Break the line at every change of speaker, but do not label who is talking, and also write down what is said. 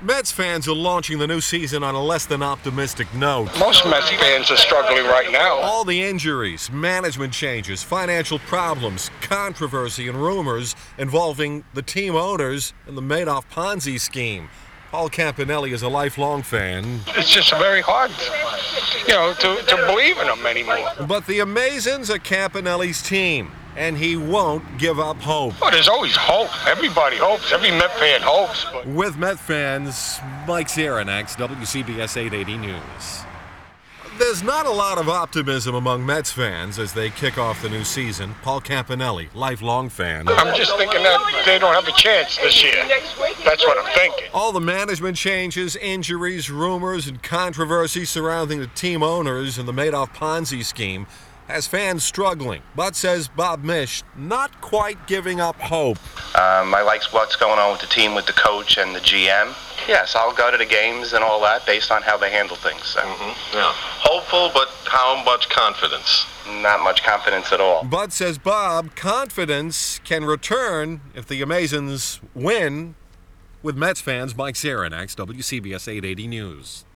Mets fans are launching the new season on a less than optimistic note.
Most Mets fans are struggling right now.
All the injuries, management changes, financial problems, controversy, and rumors involving the team owners and the Madoff Ponzi scheme. Paul Campanelli is a lifelong fan.
It's just very hard, to believe in them anymore.
But the Amazons are Campanelli's team, and he won't give up hope.
Well, there's always hope. Everybody hopes. Every Met fan hopes. But
With Met fans, Mike Zaranex, WCBS 880 News. There's not a lot of optimism among Mets fans as they kick off the new season. Paul Campanelli, lifelong fan.
I'm just thinking that they don't have a chance this year. That's what I'm thinking.
All the management changes, injuries, rumors, and controversy surrounding the team owners and the Madoff Ponzi scheme has fans struggling, but says Bob Misch, not quite giving up hope.
I like what's going on with the team, with the coach and the GM. Yes, I'll go to the games and all that based on how they handle things. So.
Yeah. Hopeful, but how much confidence?
Not much confidence at all.
But, says Bob, confidence can return if the Amazons win. With Mets fans, Mike Zaranex, WCBS 880 News.